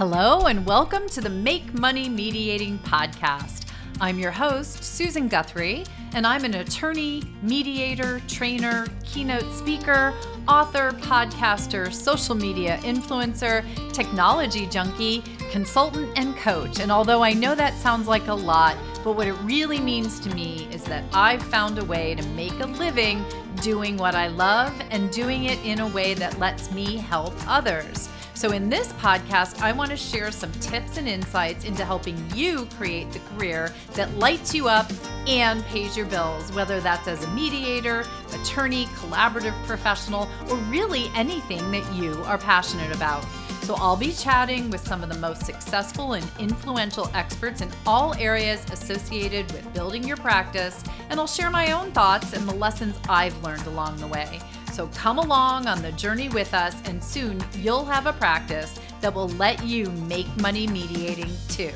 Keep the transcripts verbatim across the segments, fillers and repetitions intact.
Hello and welcome to the Make Money Mediating Podcast. I'm your host, Susan Guthrie, and I'm an attorney, mediator, trainer, keynote speaker, author, podcaster, social media influencer, technology junkie, consultant, and coach. And although I know that sounds like a lot, but what it really means to me is that I've found a way to make a living doing what I love and doing it in a way that lets me help others. So in this podcast, I want to share some tips and insights into helping you create the career that lights you up and pays your bills, whether that's as a mediator, attorney, collaborative professional, or really anything that you are passionate about. So I'll be chatting with some of the most successful and influential experts in all areas associated with building your practice, and I'll share my own thoughts and the lessons I've learned along the way. So come along on the journey with us, and soon you'll have a practice that will let you make money mediating too.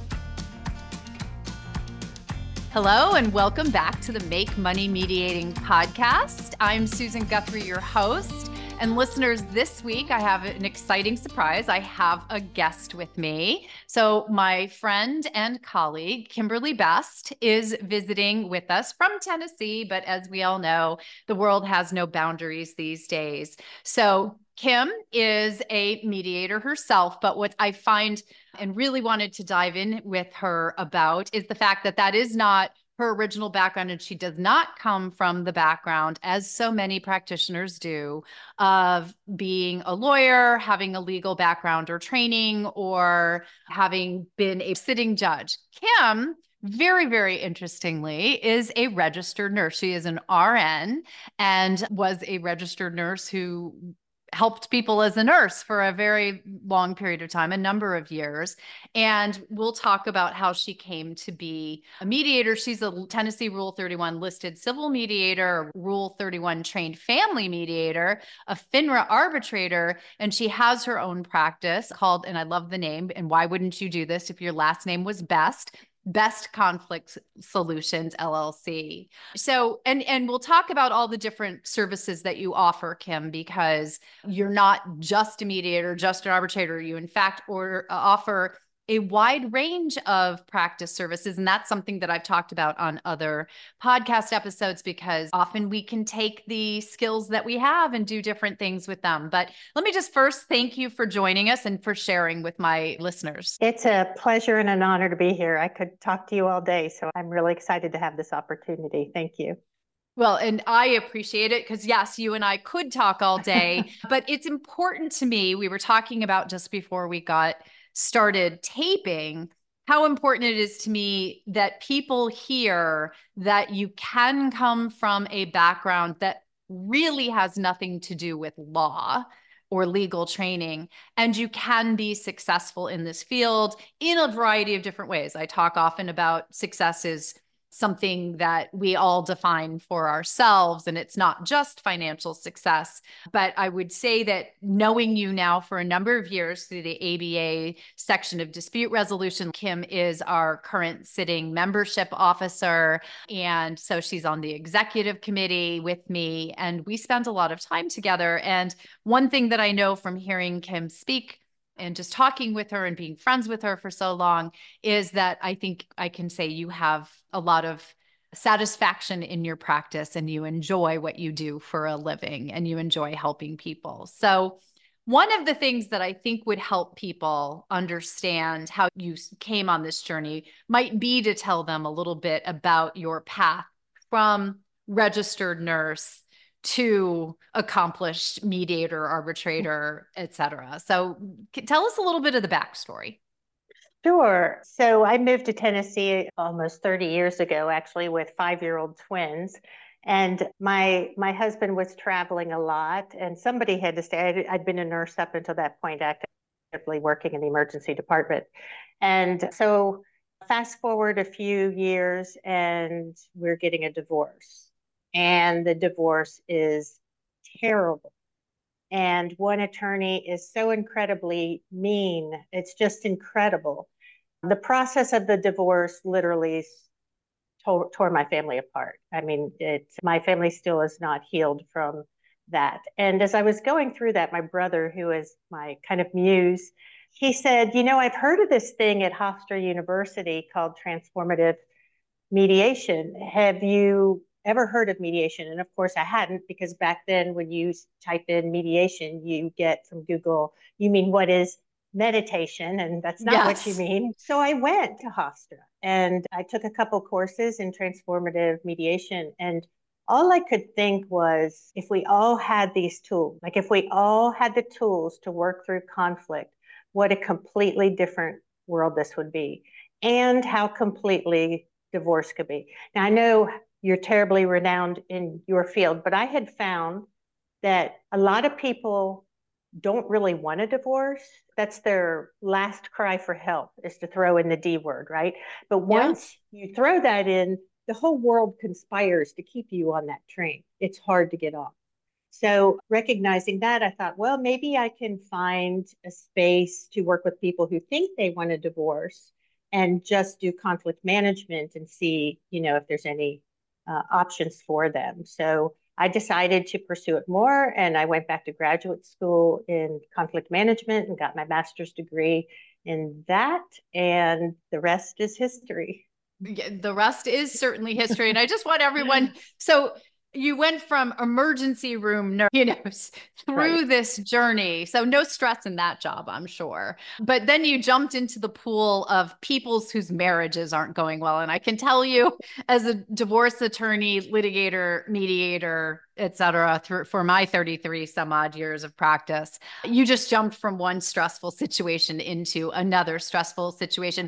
Hello, and welcome back to the Make Money Mediating Podcast. I'm Susan Guthrie, your host. And listeners, this week I have an exciting surprise. I have a guest with me. So my friend and colleague, Kimberly Best, is visiting with us from Tennessee, but as we all know, the world has no boundaries these days. So Kim is a mediator herself, but what I find and really wanted to dive in with her about is the fact that that is not her original background, and she does not come from the background, as so many practitioners do, of being a lawyer, having a legal background or training, or having been a sitting judge. Kim, very, very interestingly, is a registered nurse. She is an R N and was a registered nurse who helped people as a nurse for a very long period of time, a number of years. And we'll talk about how she came to be a mediator. She's a Tennessee Rule thirty-one listed civil mediator, Rule thirty-one trained family mediator, a FINRA arbitrator, and she has her own practice called, and I love the name, and why wouldn't you do this if your last name was Best? Best Conflict Solutions, L L C. So, and, and we'll talk about all the different services that you offer, Kim, because you're not just a mediator, just an arbitrator. You, in fact, or uh, offer a wide range of practice services. And that's something that I've talked about on other podcast episodes, because often we can take the skills that we have and do different things with them. But let me just first thank you for joining us and for sharing with my listeners. It's a pleasure and an honor to be here. I could talk to you all day, so I'm really excited to have this opportunity. Thank you. Well, and I appreciate it because, yes, you and I could talk all day, but it's important to me. We were talking about just before we got started taping, how important it is to me that people hear that you can come from a background that really has nothing to do with law or legal training, and you can be successful in this field in a variety of different ways. I talk often about success is something that we all define for ourselves, and it's not just financial success. But I would say that knowing you now for a number of years through the A B A section of dispute resolution, Kim is our current sitting membership officer. And so she's on the executive committee with me, and we spend a lot of time together. And one thing that I know from hearing Kim speak and just talking with her and being friends with her for so long is that I think I can say you have a lot of satisfaction in your practice and you enjoy what you do for a living and you enjoy helping people. So one of the things that I think would help people understand how you came on this journey might be to tell them a little bit about your path from registered nurse to accomplished mediator, arbitrator, et cetera. So tell us a little bit of the backstory. Sure. So I moved to Tennessee almost thirty years ago, actually, with five-year-old twins. And my my husband was traveling a lot, and somebody had to stay. I'd, I'd been a nurse up until that point, actively working in the emergency department. And so fast forward a few years, and we're getting a divorce. And the divorce is terrible. And one attorney is so incredibly mean. It's just incredible. The process of the divorce literally tore, tore my family apart. I mean, it, my family still is not healed from that. And as I was going through that, my brother, who is my kind of muse, he said, you know, I've heard of this thing at Hofstra University called transformative mediation. Have you ever heard of mediation? And of course, I hadn't, because back then, when you type in mediation, you get from Google, you mean what is meditation? And that's not what you Yes. mean. So I went to Hofstra and I took a couple courses in transformative mediation. And all I could think was, if we all had these tools, like if we all had the tools to work through conflict, what a completely different world this would be, and how completely divorce could be. Now, I know you're terribly renowned in your field, but I had found that a lot of people don't really want a divorce. That's their last cry for help, is to throw in the D word, right? But once yeah. you throw that in, the whole world conspires to keep you on that train. It's hard to get off. So recognizing that, I thought, well, maybe I can find a space to work with people who think they want a divorce and just do conflict management and see, you know, if there's any uh, options for them. So I decided to pursue it more, and I went back to graduate school in conflict management and got my master's degree in that, and the rest is history. The rest is certainly history. And I just want everyone, so you went from emergency room nurse, you know, through right. this journey. So no stress in that job, I'm sure. But then you jumped into the pool of people's whose marriages aren't going well. And I can tell you, as a divorce attorney, litigator, mediator, et cetera, through, for my thirty-three some odd years of practice, you just jumped from one stressful situation into another stressful situation.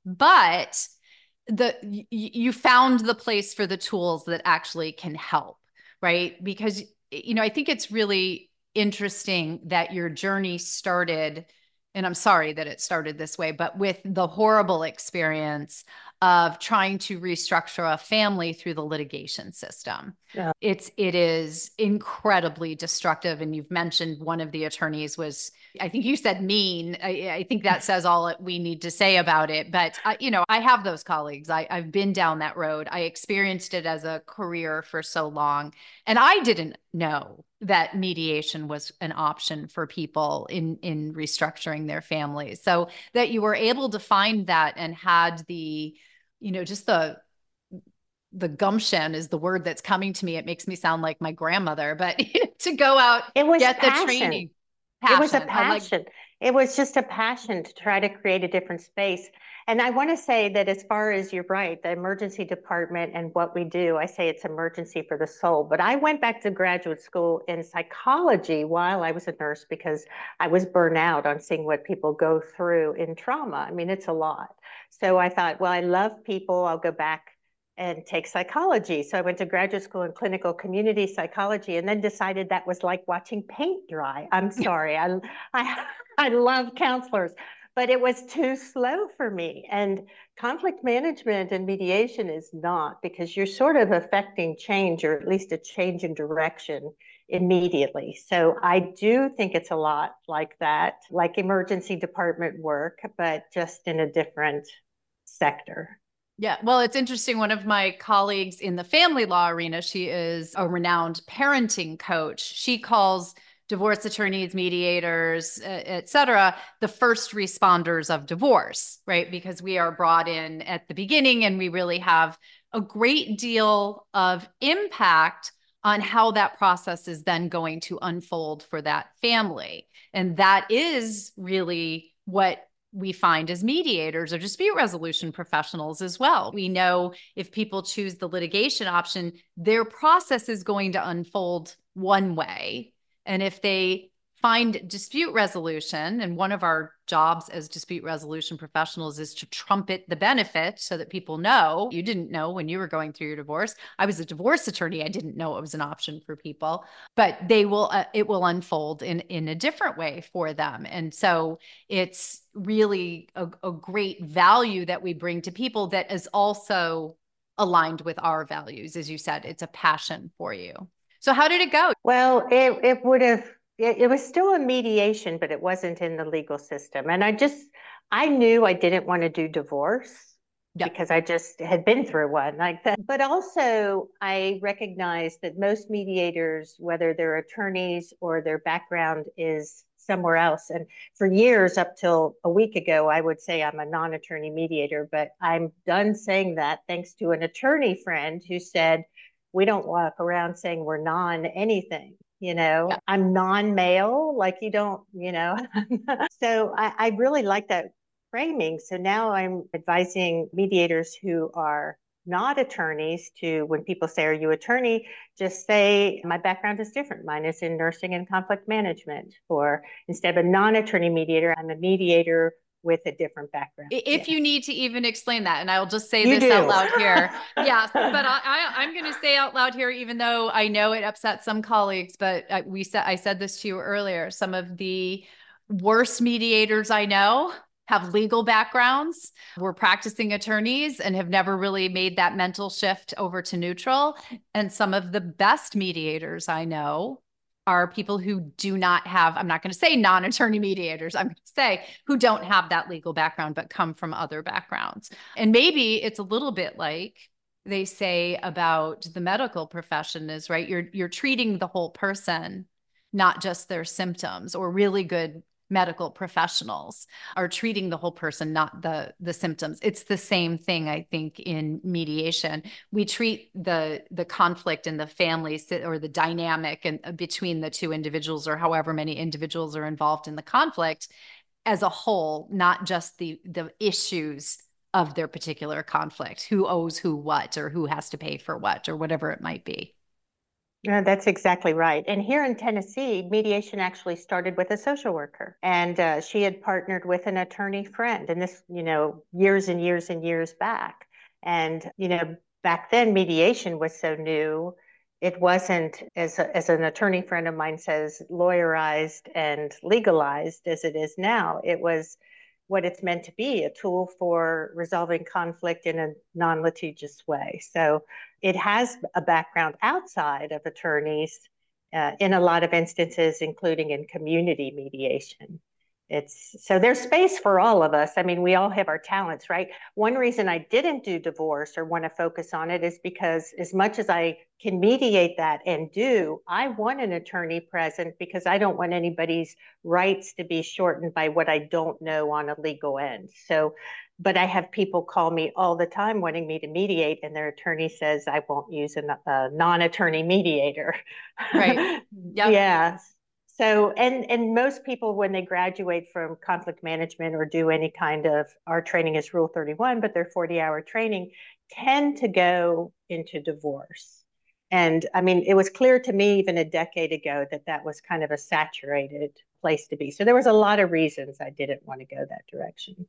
But the you found the place for the tools that actually can help, right? Because, you know, I think it's really interesting that your journey started, and I'm sorry that it started this way, but with the horrible experience of trying to restructure a family through the litigation system. Yeah. It's, it is incredibly destructive. And you've mentioned one of the attorneys was, I think you said mean. I, I think that says all that we need to say about it. But, uh, you know, I have those colleagues. I, I've been down that road. I experienced it as a career for so long. And I didn't know that mediation was an option for people in, in restructuring their families. So that you were able to find that and had the, you know, just the, the gumption is the word that's coming to me. It makes me sound like my grandmother, but to go out, it was get passion. the training. Passion. It was a passion. Like- it was just a passion to try to create a different space. And I want to say that, as far as you're right, the emergency department and what we do, I say it's emergency for the soul. But I went back to graduate school in psychology while I was a nurse, because I was burnt out on seeing what people go through in trauma. I mean, it's a lot. So I thought, well, I love people. I'll go back and take psychology. So I went to graduate school in clinical community psychology, and then decided that was like watching paint dry. I'm sorry. I, I, I love counselors, but it was too slow for me. And conflict management and mediation is not, because you're sort of affecting change, or at least a change in direction, immediately. So I do think it's a lot like that, like emergency department work, but just in a different sector. Yeah. Well, it's interesting. One of my colleagues in the family law arena, she is a renowned parenting coach. She calls divorce attorneys, mediators, et cetera, the first responders of divorce, right? Because we are brought in at the beginning, and we really have a great deal of impact on how that process is then going to unfold for that family. And that is really what we find as mediators or dispute resolution professionals as well. We know if people choose the litigation option, their process is going to unfold one way. And if they find dispute resolution, and one of our jobs as dispute resolution professionals is to trumpet the benefit so that people know. You didn't know when you were going through your divorce. I was a divorce attorney. I didn't know it was an option for people, but they will, uh, it will unfold in, in a different way for them. And so it's really a, a great value that we bring to people that is also aligned with our values. As you said, it's a passion for you. So how did it go? Well, it, it would have, it, it was still a mediation, but it wasn't in the legal system. And I just, I knew I didn't want to do divorce yeah. because I just had been through one like that. But also I recognized that most mediators, whether they're attorneys or their background is somewhere else. And for years, up till a week ago, I would say I'm a non-attorney mediator, but I'm done saying that thanks to an attorney friend who said, we don't walk around saying we're non anything. You know, yeah. I'm non-male, like you don't, you know. So I, I really like that framing. So now I'm advising mediators who are not attorneys to, when people say, are you attorney? Just say, my background is different. Mine is in nursing and conflict management. Or instead of a non-attorney mediator, I'm a mediator with a different background. If yeah. you need to even explain that, and I'll just say you this do. out loud here. Yes, but I, I, I'm going to say out loud here, even though I know it upsets some colleagues, but I, we said, I said this to you earlier, some of the worst mediators I know have legal backgrounds, were practicing attorneys, and have never really made that mental shift over to neutral. And some of the best mediators I know are people who do not have, I'm not going to say non-attorney mediators, I'm going to say who don't have that legal background, but come from other backgrounds. And maybe it's a little bit like they say about the medical profession is, right, you're, you're treating the whole person, not just their symptoms. Or really good medical professionals are treating the whole person, not the, the symptoms. It's the same thing, I think, in mediation. We treat the, the conflict in the families, or the dynamic and between the two individuals, or however many individuals are involved in the conflict, as a whole, not just the, the issues of their particular conflict, who owes who what, or who has to pay for what, or whatever it might be. Yeah, that's exactly right. And here in Tennessee, mediation actually started with a social worker, and uh, she had partnered with an attorney friend, and this, you know, years and years and years back. And, you know, back then mediation was so new. It wasn't, as, a, as an attorney friend of mine says, lawyerized and legalized as it is now. It was what it's meant to be, a tool for resolving conflict in a non-litigious way. So it has a background outside of attorneys uh, in a lot of instances, including in community mediation. It's so there's space for all of us. I mean, we all have our talents, right? One reason I didn't do divorce or want to focus on it is because as much as I can mediate that and do, I want an attorney present because I don't want anybody's rights to be shortened by what I don't know on a legal end. So, but I have people call me all the time wanting me to mediate, and their attorney says I won't use a, a non-attorney mediator. Right. Yep. Yeah. So, and, and most people, when they graduate from conflict management or do any kind of, our training is Rule thirty-one, but their forty hour training, tend to go into divorce. And I mean, it was clear to me even a decade ago that that was kind of a saturated place to be. So there was a lot of reasons I didn't want to go that direction.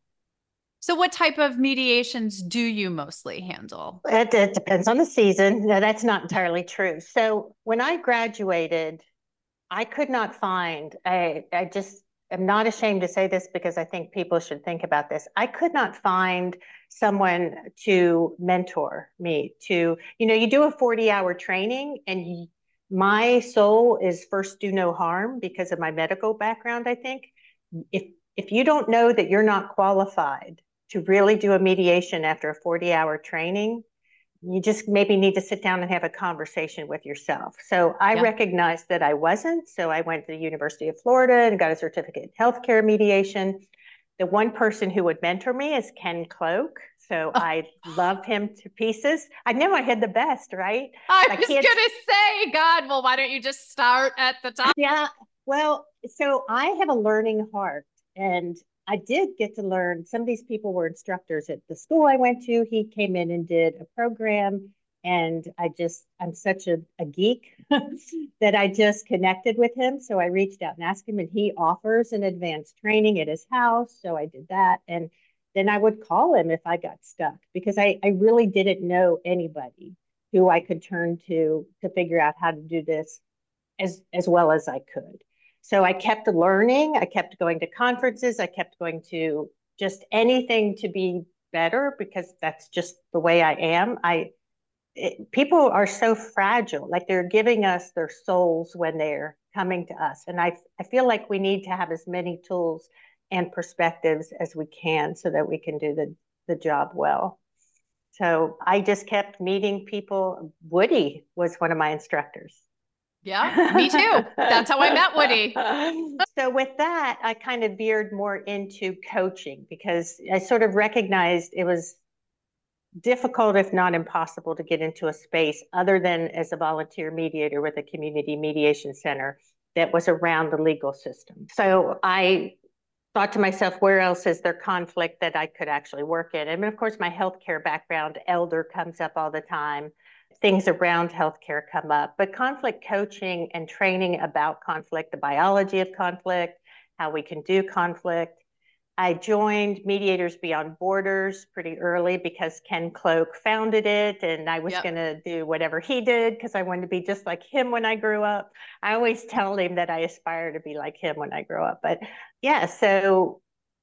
So what type of mediations do you mostly handle? It, it depends on the season. No, that's not entirely true. So when I graduated, I could not find, I, I just am not ashamed to say this because I think people should think about this. I could not find someone to mentor me to, you know, you do a forty hour training, and you, my soul is first do no harm because of my medical background. I think if, if you don't know that you're not qualified to really do a mediation after a forty hour training, you just maybe need to sit down and have a conversation with yourself. So I yeah. recognized that I wasn't. So I went to the University of Florida and got a certificate in healthcare mediation. The one person who would mentor me is Ken Cloak. So oh. I loved him to pieces. I knew I had the best, right? I my was going to say, God, well, why don't you just start at the top? Yeah. Well, so I have a learning heart, and I did get to learn. Some of these people were instructors at the school I went to. He came in and did a program, and I just, I'm such a, a geek that I just connected with him. So I reached out and asked him, and he offers an advanced training at his house. So I did that. And then I would call him if I got stuck, because I, I really didn't know anybody who I could turn to to figure out how to do this as, as well as I could. So I kept learning, I kept going to conferences, I kept going to just anything to be better, because that's just the way I am. I it, people are so fragile, like they're giving us their souls when they're coming to us. And I, I feel like we need to have as many tools and perspectives as we can so that we can do the, the job well. So I just kept meeting people. Woody was one of my instructors. Yeah, me too. That's how I met Woody. So with that, I kind of veered more into coaching because I sort of recognized it was difficult, if not impossible, to get into a space other than as a volunteer mediator with a community mediation center that was around the legal system. So I thought to myself, where else is there conflict that I could actually work in? And of course, my healthcare background, elder, comes up all the time. Things around healthcare come up, but conflict coaching and training about conflict, the biology of conflict, how we can do conflict. I joined Mediators Beyond Borders pretty early because Ken Cloke founded it, and I was yep. going to do whatever he did because I wanted to be just like him when I grew up. I always tell him that I aspire to be like him when I grow up. But yeah, so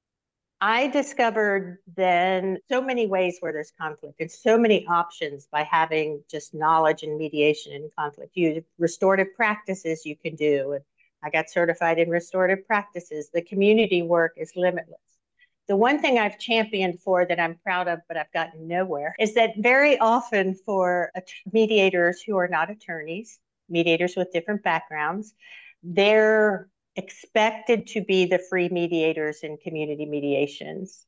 I discovered then so many ways where there's conflict and so many options by having just knowledge in mediation and conflict. You restorative practices you can do. And I got certified in restorative practices. The community work is limitless. The one thing I've championed for that I'm proud of, but I've gotten nowhere, is that very often for mediators who are not attorneys, mediators with different backgrounds, they're expected to be the free mediators in community mediations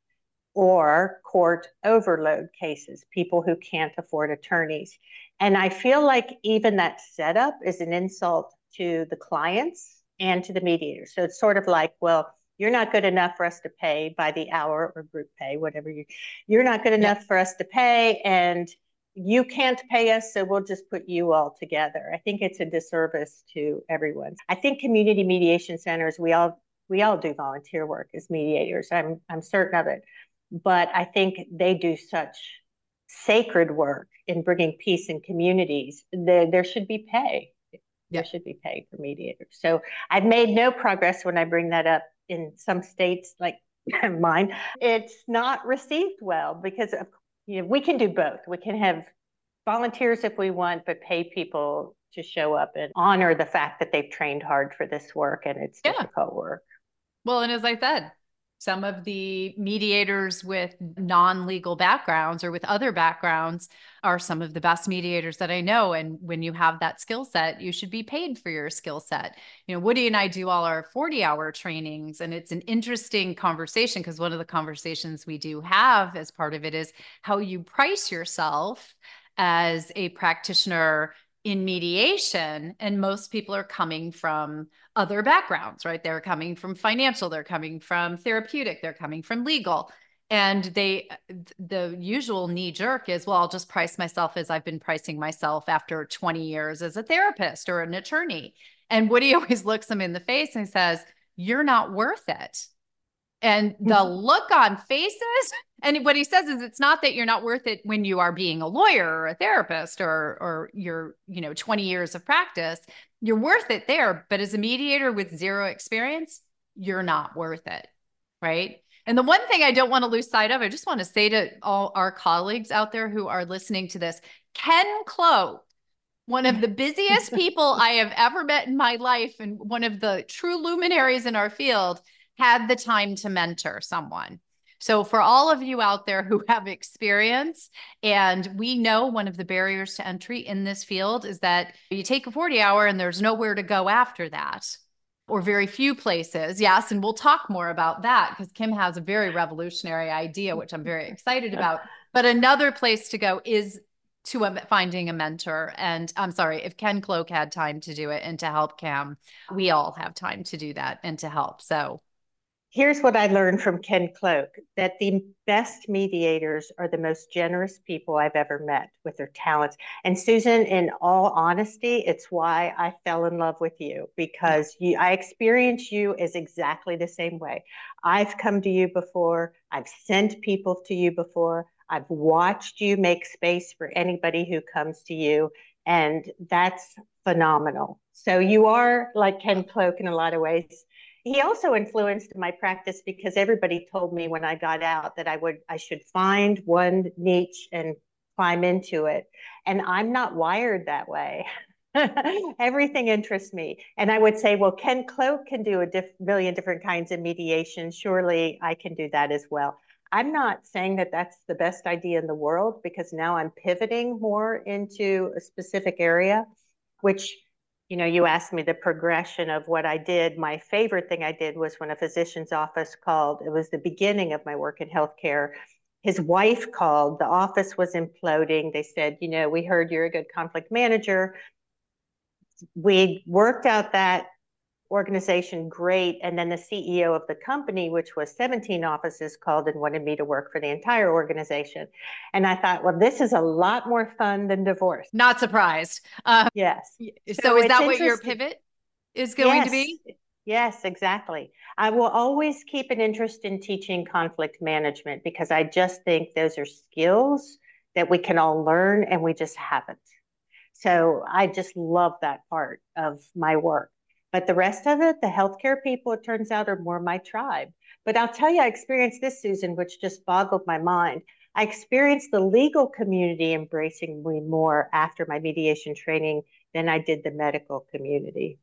or court overload cases, people who can't afford attorneys. And I feel like even that setup is an insult to the clients and to the mediators. So it's sort of like, well, you're not good enough for us to pay by the hour or group pay, whatever you, you're not good enough yep. for us to pay, and you can't pay us, so we'll just put you all together. I think it's a disservice to everyone. I think community mediation centers, we all we all do volunteer work as mediators. I'm I'm certain of it. But I think they do such sacred work in bringing peace in communities. There, there should be pay. There should be pay for mediators. So I've made no progress when I bring that up in some states like mine. It's not received well because of, you know, we can do both. We can have volunteers if we want, but pay people to show up and honor the fact that they've trained hard for this work and it's yeah. difficult work. Well, and as I said, some of the mediators with non-legal backgrounds or with other backgrounds are some of the best mediators that I know. And when you have that skill set, you should be paid for your skill set. You know, Woody and I do all our forty hour trainings, and it's an interesting conversation because one of the conversations we do have as part of it is how you price yourself as a practitioner in mediation. And most people are coming from other backgrounds, right? They're coming from financial, they're coming from therapeutic, they're coming from legal. And they, the usual knee jerk is, well, I'll just price myself as I've been pricing myself after twenty years as a therapist or an attorney. And Woody always looks them in the face and says, you're not worth it. And the look on faces, and what he says is, it's not that you're not worth it when you are being a lawyer or a therapist or, or you're, you know, twenty years of practice, you're worth it there. But as a mediator with zero experience, you're not worth it. Right. And the one thing I don't want to lose sight of, I just want to say to all our colleagues out there who are listening to this, Ken Cloke, one of the busiest people I have ever met in my life, and one of the true luminaries in our field, had the time to mentor someone. So for all of you out there who have experience, and we know one of the barriers to entry in this field is that you take a forty hour and there's nowhere to go after that, or very few places. Yes. And we'll talk more about that because Kim has a very revolutionary idea, which I'm very excited about. But another place to go is to a, finding a mentor. And I'm sorry, if Ken Cloke had time to do it and to help Cam, we all have time to do that and to help. So here's what I learned from Ken Cloke, that the best mediators are the most generous people I've ever met with their talents. And Susan, in all honesty, it's why I fell in love with you, because you, I experience you as exactly the same way. I've come to you before. I've sent people to you before. I've watched you make space for anybody who comes to you. And that's phenomenal. So you are like Ken Cloke in a lot of ways. He also influenced my practice because everybody told me when I got out that I would, I should find one niche and climb into it. And I'm not wired that way. Everything interests me. And I would say, well, Ken Cloke can do a diff- million different kinds of mediation. Surely I can do that as well. I'm not saying that that's the best idea in the world, because now I'm pivoting more into a specific area, which, you know, you asked me the progression of what I did. My favorite thing I did was when a physician's office called. It was the beginning of my work in healthcare. His wife called. The office was imploding. They said, you know, we heard you're a good conflict manager. We worked out that organization great. And then the C E O of the company, which was seventeen offices, called and wanted me to work for the entire organization. And I thought, well, this is a lot more fun than divorce. Not surprised. Uh, yes. So, so is that what your pivot is going yes. to be? Yes, exactly. I will always keep an interest in teaching conflict management because I just think those are skills that we can all learn and we just haven't. So I just love that part of my work. But the rest of it, the healthcare people, it turns out, are more my tribe. But I'll tell you, I experienced this, Susan, which just boggled my mind. I experienced the legal community embracing me more after my mediation training than I did the medical community.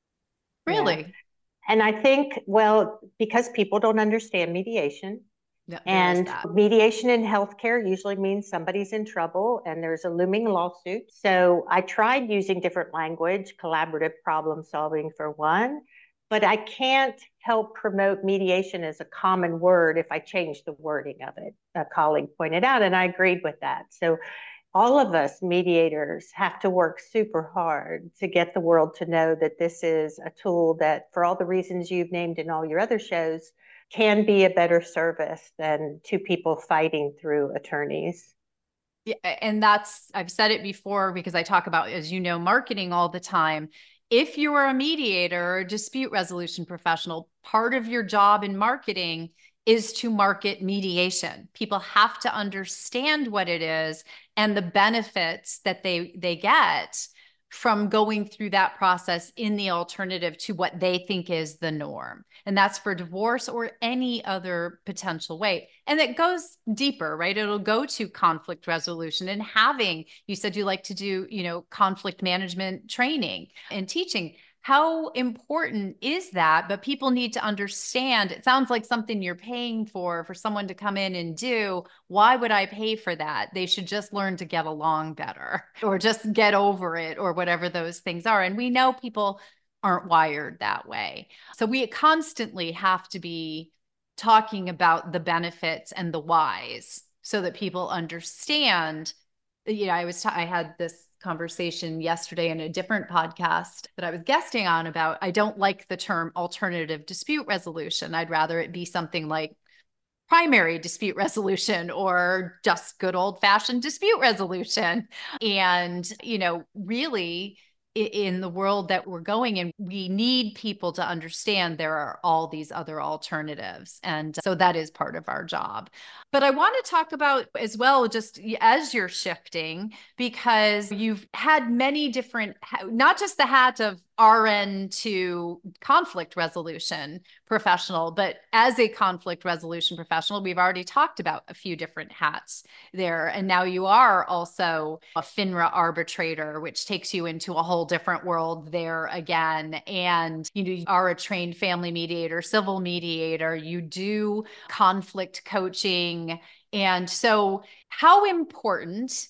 Really? Yeah. And I think, well, because people don't understand mediation, no, and mediation in healthcare usually means somebody's in trouble and there's a looming lawsuit. So I tried using different language, collaborative problem solving for one, but I can't help promote mediation as a common word if I change the wording of it, a colleague pointed out, and I agreed with that. So all of us mediators have to work super hard to get the world to know that this is a tool that, for all the reasons you've named in all your other shows, can be a better service than two people fighting through attorneys. Yeah, and that's, I've said it before because I talk about, as you know, marketing all the time. If you are a mediator or a dispute resolution professional, part of your job in marketing is to market mediation. People have to understand what it is and the benefits that they they get from going through that process in the alternative to what they think is the norm. And that's for divorce or any other potential way. And it goes deeper, right? It'll go to conflict resolution and having, you said you like to do, you know, conflict management training and teaching. How important is that? But people need to understand, it sounds like something you're paying for, for someone to come in and do. Why would I pay for that? They should just learn to get along better or just get over it or whatever those things are. And we know people aren't wired that way. So we constantly have to be talking about the benefits and the whys so that people understand. You know, I was, t- I had this conversation yesterday in a different podcast that I was guesting on about, I don't like the term alternative dispute resolution. I'd rather it be something like primary dispute resolution or just good old fashioned dispute resolution. And, you know, really in the world that we're going in, we need people to understand there are all these other alternatives. And so that is part of our job. But I want to talk about as well, just as you're shifting, because you've had many different, not just the hat of R N to conflict resolution professional, but as a conflict resolution professional, we've already talked about a few different hats there. And now you are also a FINRA arbitrator, which takes you into a whole different world there again. And you know, you are a trained family mediator, civil mediator, you do conflict coaching. And so how important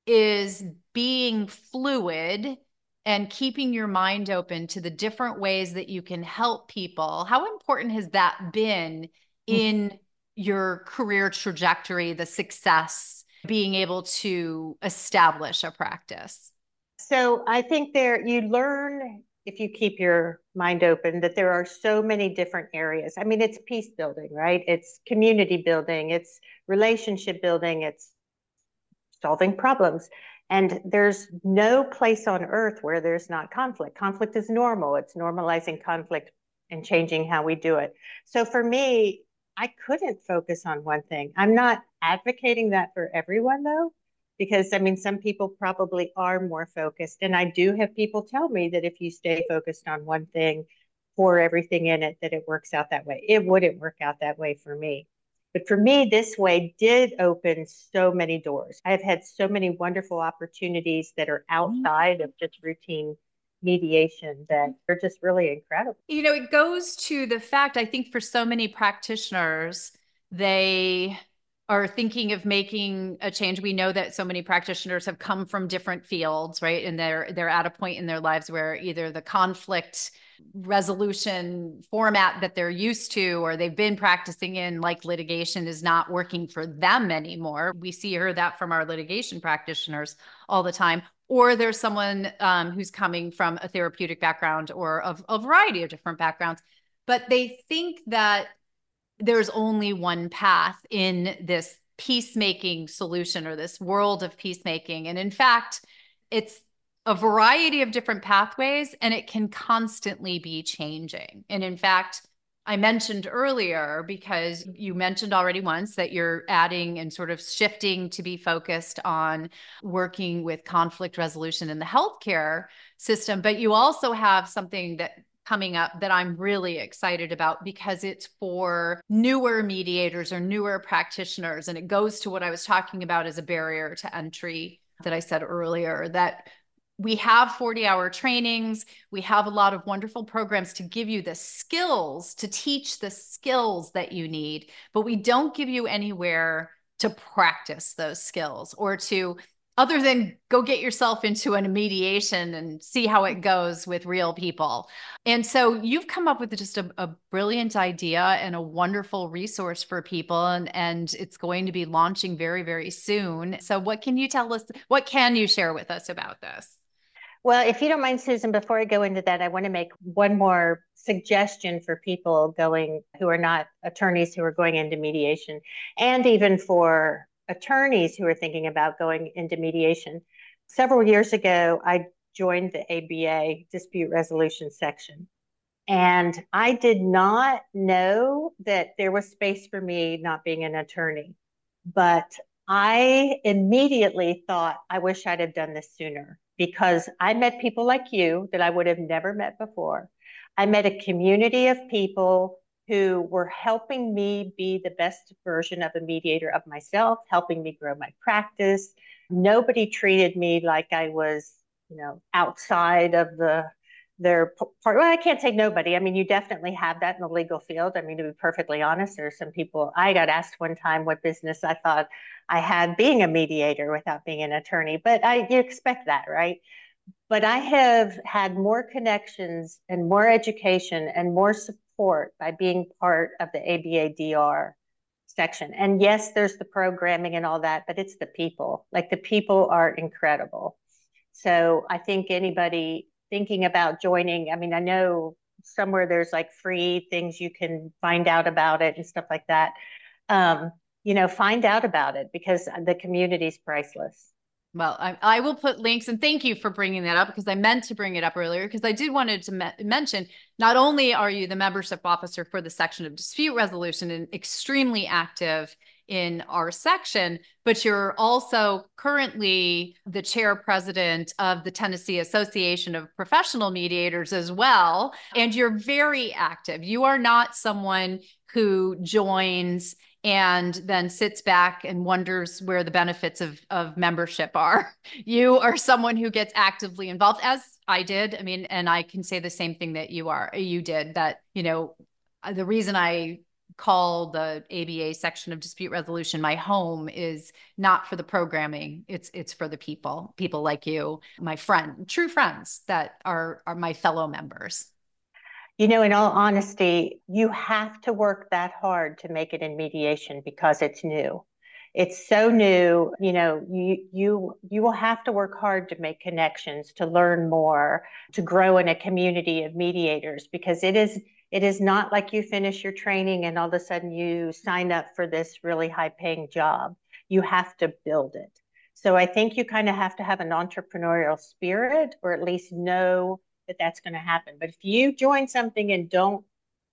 is being fluid and keeping your mind open to the different ways that you can help people? How important has that been in your career trajectory, the success, being able to establish a practice? So I think there, you learn, if you keep your mind open, that there are so many different areas. I mean, it's peace building, right? It's community building, it's relationship building, it's solving problems. And there's no place on earth where there's not conflict. Conflict is normal. It's normalizing conflict and changing how we do it. So for me, I couldn't focus on one thing. I'm not advocating that for everyone, though, because I mean, some people probably are more focused. And I do have people tell me that if you stay focused on one thing, pour everything in it, that it works out that way. It wouldn't work out that way for me. But for me, this way did open so many doors. I've had so many wonderful opportunities that are outside of just routine mediation that are just really incredible. You know, it goes to the fact, I think for so many practitioners, they are thinking of making a change. We know that so many practitioners have come from different fields, right? And they're they're at a point in their lives where either the conflict resolution format that they're used to or they've been practicing in, like litigation, is not working for them anymore. We see hear that from our litigation practitioners all the time. Or there's someone um, who's coming from a therapeutic background or of a variety of different backgrounds, but they think that there's only one path in this peacemaking solution or this world of peacemaking. And in fact, it's a variety of different pathways, and it can constantly be changing. And in fact, I mentioned earlier, because you mentioned already once that you're adding and sort of shifting to be focused on working with conflict resolution in the healthcare system, but you also have something that coming up that I'm really excited about, because it's for newer mediators or newer practitioners. And it goes to what I was talking about as a barrier to entry that I said earlier, that we have forty hour trainings. We have a lot of wonderful programs to give you the skills, to teach the skills that you need, but we don't give you anywhere to practice those skills, or to, other than go get yourself into a mediation and see how it goes with real people. And so you've come up with just a, a brilliant idea and a wonderful resource for people. And, and it's going to be launching very, very soon. So what can you tell us? What can you share with us about this? Well, if you don't mind, Susan, before I go into that, I want to make one more suggestion for people going who are not attorneys who are going into mediation, and even for attorneys who are thinking about going into mediation. Several years ago, I joined the A B A dispute resolution section. And I did not know that there was space for me not being an attorney. But I immediately thought, I wish I'd have done this sooner, because I met people like you that I would have never met before. I met a community of people who were helping me be the best version of a mediator of myself, helping me grow my practice. Nobody treated me like I was, you know, outside of the their part. Well, I can't say nobody. I mean, you definitely have that in the legal field. I mean, to be perfectly honest, there are some people. I got asked one time what business I thought I had being a mediator without being an attorney, but I you expect that, right? But I have had more connections and more education and more support by being part of the A B A D R section. And yes, there's the programming and all that, but it's the people. Like, the people are incredible. So I think anybody thinking about joining, I mean, I know somewhere there's like free things you can find out about it and stuff like that. Um, you know, find out about it, because the community is priceless. Well, I, I will put links, and thank you for bringing that up, because I meant to bring it up earlier, because I did wanted to me- mention, not only are you the membership officer for the section of dispute resolution and extremely active in our section, but you're also currently the chair president of the Tennessee Association of Professional Mediators as well. And you're very active. You are not someone who joins and then sits back and wonders where the benefits of, of membership are. You are someone who gets actively involved, as I did. I mean, and I can say the same thing that you are, you did, that, you know, the reason I call the A B A section of dispute resolution my home is not for the programming. It's, it's for the people, people like you, my friend, true friends that are, are my fellow members. You know, in all honesty, you have to work that hard to make it in mediation, because it's new. It's so new. You know, you you you will have to work hard to make connections, to learn more, to grow in a community of mediators, because it is it is not like you finish your training and all of a sudden you sign up for this really high-paying job. You have to build it. So I think you kind of have to have an entrepreneurial spirit, or at least know that that's going to happen. But if you join something and don't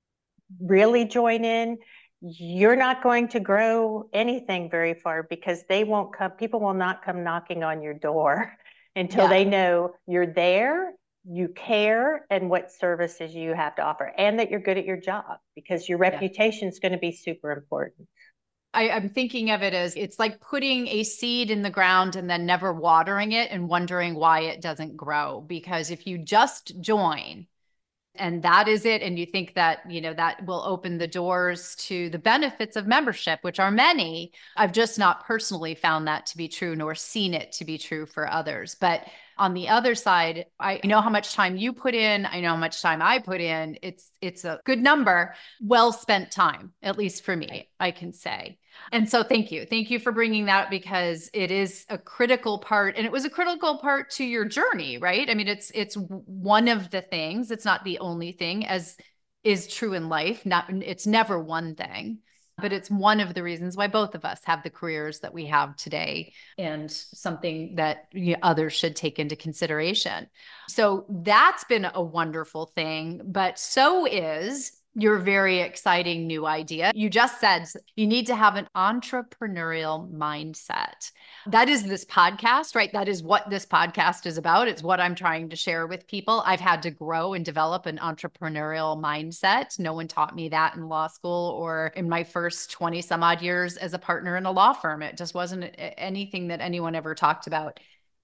really join in, you're not going to grow anything very far, because they won't come, people will not come knocking on your door until yeah. they know you're there, you care, and what services you have to offer, and that you're good at your job, because your reputation is yeah. going to be super important. I, I'm thinking of it as it's like putting a seed in the ground and then never watering it and wondering why it doesn't grow. Because if you just join and that is it. And you think that, you know, that will open the doors to the benefits of membership, which are many. I've just not personally found that to be true, nor seen it to be true for others. But on the other side, I know how much time you put in. I know how much time I put in. It's, it's a good number, well spent time, at least for me, I can say. And so thank you. Thank you for bringing that, because it is a critical part, and it was a critical part to your journey, right? I mean, it's, it's one of the things, it's not the only thing, as is true in life. Not, it's never one thing, but it's one of the reasons why both of us have the careers that we have today, and something that, you know, others should take into consideration. So that's been a wonderful thing, but so is your very exciting new idea. You just said you need to have an entrepreneurial mindset. That is this podcast, right? That is what this podcast is about. It's what I'm trying to share with people. I've had to grow and develop an entrepreneurial mindset. No one taught me that in law school or in my first twenty some odd years as a partner in a law firm. It just wasn't anything that anyone ever talked about.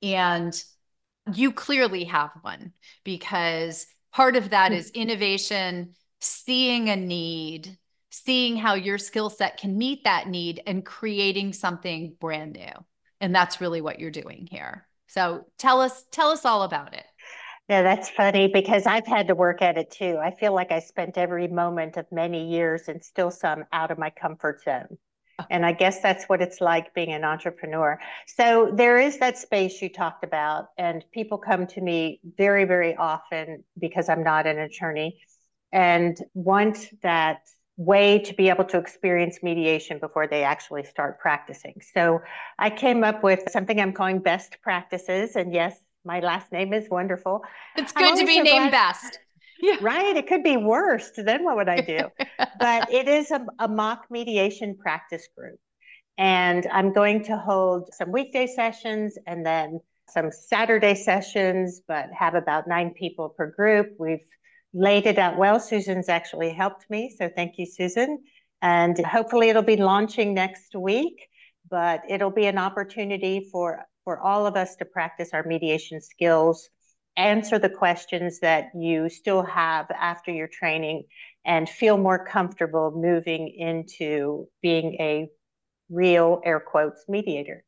And you clearly have one, because part of that is innovation, seeing a need, seeing how your skill set can meet that need, and creating something brand new. And that's really what you're doing here. So tell us, tell us all about it. Yeah, that's funny, because I've had to work at it too. I feel like I spent every moment of many years, and still some, out of my comfort zone. And I guess that's what it's like being an entrepreneur. So there is that space you talked about, and people come to me very, very often, because I'm not an attorney, and want that way to be able to experience mediation before they actually start practicing. So I came up with something I'm calling best practices. And yes, my last name is wonderful. It's good to be so named glad, best. Yeah. Right? It could be worst. Then what would I do? But it is a, a mock mediation practice group. And I'm going to hold some weekday sessions and then some Saturday sessions, but have about nine people per group. We've laid it out well. Susan's actually helped me. So thank you, Susan. And hopefully it'll be launching next week, but it'll be an opportunity for, for all of us to practice our mediation skills, answer the questions that you still have after your training, and feel more comfortable moving into being a real, air quotes, mediator.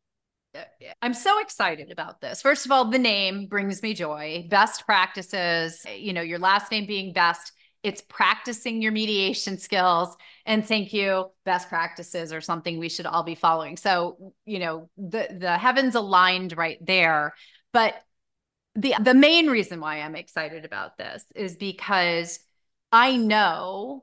I'm so excited about this. First of all, the name brings me joy. Best practices, you know, your last name being best, it's practicing your mediation skills. And thank you, best practices are something we should all be following. So, you know, the, the heavens aligned right there. But the, the main reason why I'm excited about this is because I know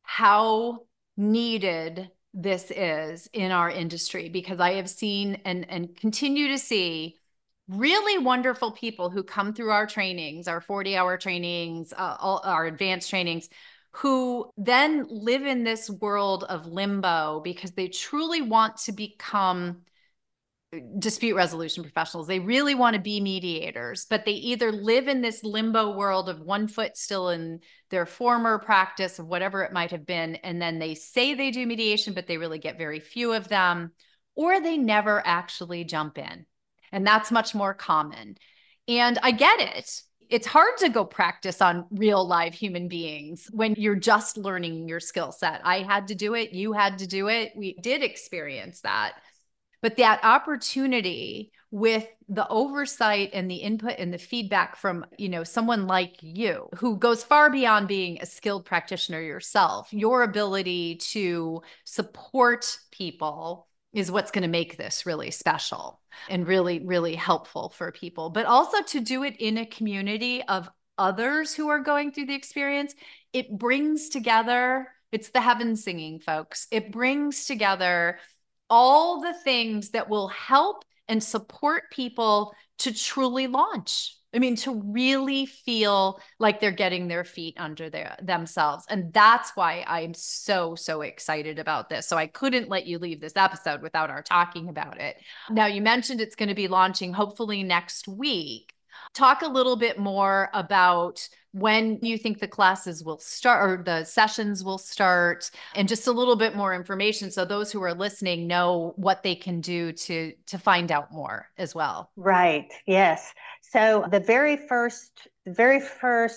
how needed this is in our industry, because I have seen and, and continue to see really wonderful people who come through our trainings, our forty hour trainings, uh, all our advanced trainings, who then live in this world of limbo because they truly want to become dispute resolution professionals. They really want to be mediators, but they either live in this limbo world of one foot still in their former practice of whatever it might have been, and then they say they do mediation, but they really get very few of them, or they never actually jump in. And that's much more common. And I get it. It's hard to go practice on real live human beings when you're just learning your skill set. I had to do it. You had to do it. We did experience that. But that opportunity with the oversight and the input and the feedback from, you know, someone like you who goes far beyond being a skilled practitioner yourself, your ability to support people is what's going to make this really special and really, really helpful for people. But also to do it in a community of others who are going through the experience, it brings together, it's the heaven singing, folks. It brings together all the things that will help and support people to truly launch. I mean, to really feel like they're getting their feet under their, themselves. And that's why I'm so, so excited about this. So I couldn't let you leave this episode without our talking about it. Now, you mentioned it's going to be launching hopefully next week. Talk a little bit more about when you think the classes will start or the sessions will start, and just a little bit more information so those who are listening know what they can do to, to find out more as well. Right. Yes. So the very first, the very first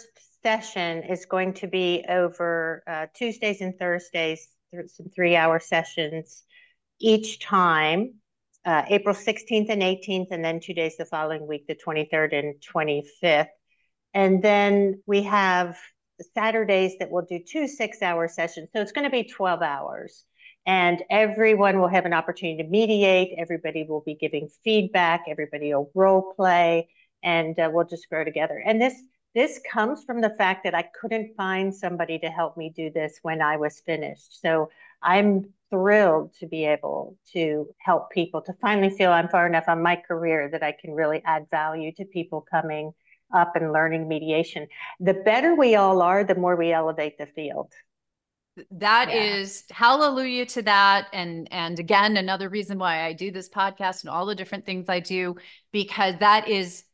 session is going to be over uh, Tuesdays and Thursdays, some three-hour sessions each time, uh, April sixteenth and eighteenth, and then two days the following week, the twenty-third and twenty-fifth. And then we have Saturdays that we'll do two six-hour sessions. So it's going to be twelve hours. And everyone will have an opportunity to mediate. Everybody will be giving feedback. Everybody will role play, and uh, we'll just grow together. And this this comes from the fact that I couldn't find somebody to help me do this when I was finished. So I'm thrilled to be able to help people, to finally feel I'm far enough on my career that I can really add value to people coming up and learning mediation. The better we all are, the more we elevate the field. That yeah. is hallelujah to that. And, and again, another reason why I do this podcast and all the different things I do, because that is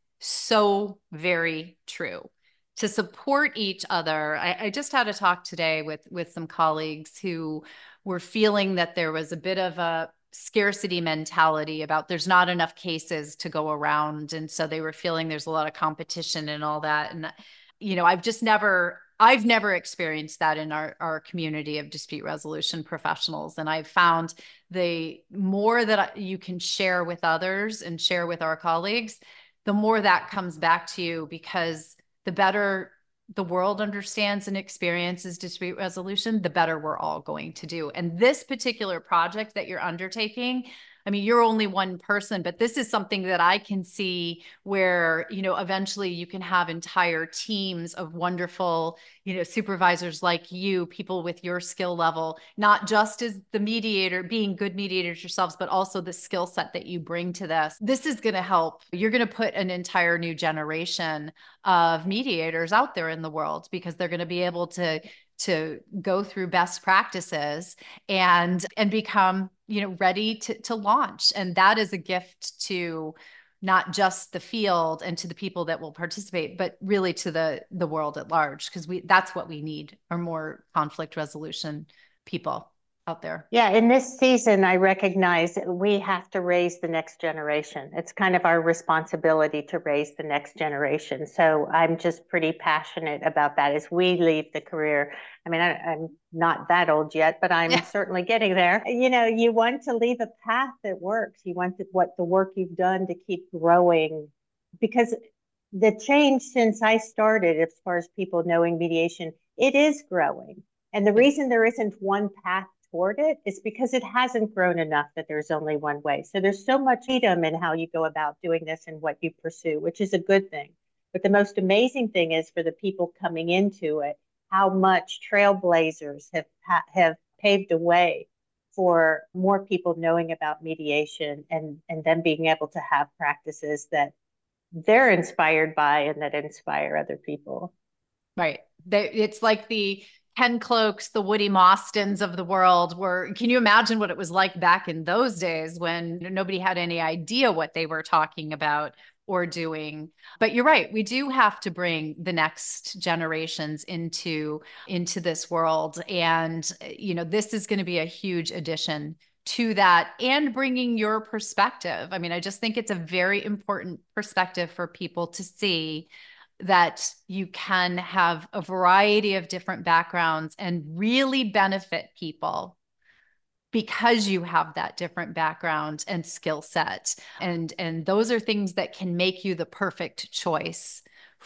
so very true. To support each other. I, I just had a talk today with, with some colleagues who were feeling that there was a bit of a scarcity mentality about there's not enough cases to go around. And so they were feeling there's a lot of competition and all that. And, you know, I've just never, I've never experienced that in our, our community of dispute resolution professionals. And I've found the more that you can share with others and share with our colleagues, the more that comes back to you, because the better the world understands and experiences dispute resolution, the better we're all going to do. And this particular project that you're undertaking, I mean, you're only one person, but this is something that I can see where, you know, eventually you can have entire teams of wonderful, you know, supervisors like you, people with your skill level, not just as the mediator, being good mediators yourselves, but also the skill set that you bring to this. This is going to help. You're going to put an entire new generation of mediators out there in the world, because they're going to be able to to go through best practices and and become, you know, ready to to launch. And that is a gift to not just the field and to the people that will participate, but really to the the world at large, because we that's what we need, are more conflict resolution people out there. Yeah, in this season, I recognize we have to raise the next generation. It's kind of our responsibility to raise the next generation. So I'm just pretty passionate about that as we leave the career. I mean, I, I'm not that old yet, but I'm yeah. certainly getting there. You know, you want to leave a path that works. You want to, what the work you've done to keep growing, because the change since I started, as far as people knowing mediation, it is growing. And the reason there isn't one path toward it is because it hasn't grown enough that there's only one way. So there's so much freedom in how you go about doing this and what you pursue, which is a good thing. But the most amazing thing is for the people coming into it, how much trailblazers have have paved a way for more people knowing about mediation, and, and then being able to have practices that they're inspired by and that inspire other people. Right. It's like the Ken Cloaks, the Woody Mostons of the world were, can you imagine what it was like back in those days when nobody had any idea what they were talking about or doing? But you're right. We do have to bring the next generations into, into this world. And, you know, this is going to be a huge addition to that, and bringing your perspective. I mean, I just think it's a very important perspective for people to see that you can have a variety of different backgrounds and really benefit people because you have that different background and skill set. And, and those are things that can make you the perfect choice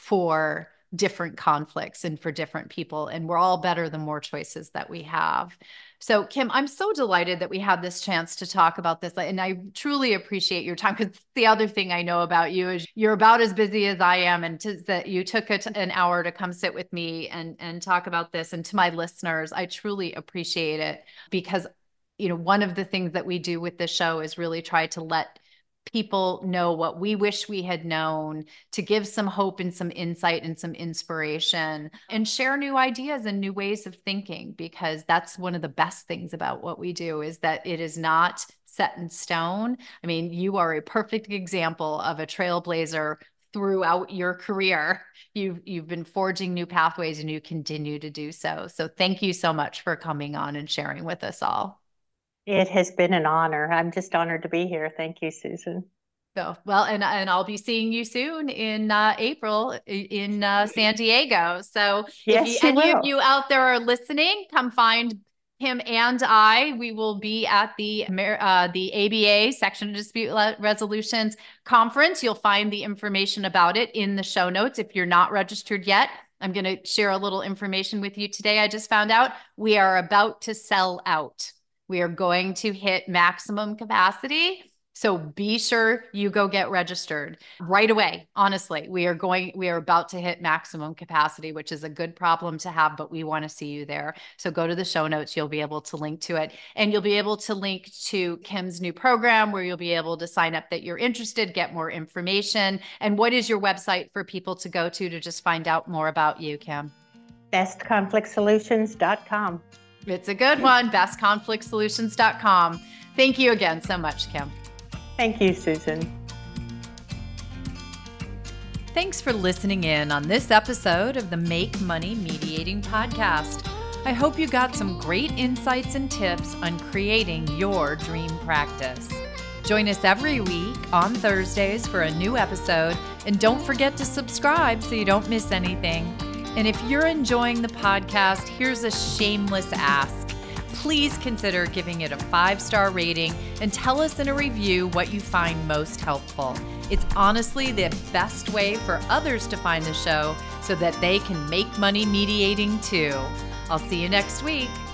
for different conflicts and for different people. And we're all better the more choices that we have. So Kim, I'm so delighted that we had this chance to talk about this. And I truly appreciate your time, because the other thing I know about you is you're about as busy as I am, and to, that you took a, an hour to come sit with me and, and talk about this. And to my listeners, I truly appreciate it, because, you know, one of the things that we do with this show is really try to let people know what we wish we had known, to give some hope and some insight and some inspiration, and share new ideas and new ways of thinking, because that's one of the best things about what we do, is that it is not set in stone. I mean, you are a perfect example of a trailblazer throughout your career. You've, you've been forging new pathways, and you continue to do so. So thank you so much for coming on and sharing with us all. It has been an honor. I'm just honored to be here. Thank you, Susan. So, well, and, and I'll be seeing you soon in uh, April in uh, San Diego. So yes, if you, you any will. of you out there are listening, come find him and I. We will be at the uh, the A B A, Section of Dispute Resolutions Conference. You'll find the information about it in the show notes. If you're not registered yet, I'm going to share a little information with you today. I just found out we are about to sell out. We are going to hit maximum capacity. So be sure you go get registered right away. Honestly, we are going, we are about to hit maximum capacity, which is a good problem to have, but we want to see you there. So go to the show notes. You'll be able to link to it, and you'll be able to link to Kim's new program where you'll be able to sign up that you're interested, get more information. And what is your website for people to go to to just find out more about you, Kim? best conflict solutions dot com. It's a good one. best conflict solutions dot com. Thank you again so much, Kim. Thank you, Susan. Thanks for listening in on this episode of the Make Money Mediating Podcast. I hope you got some great insights and tips on creating your dream practice. Join us every week on Thursdays for a new episode, and don't forget to subscribe so you don't miss anything. And if you're enjoying the podcast, here's a shameless ask. Please consider giving it a five-star rating and tell us in a review what you find most helpful. It's honestly the best way for others to find the show so that they can make money mediating too. I'll see you next week.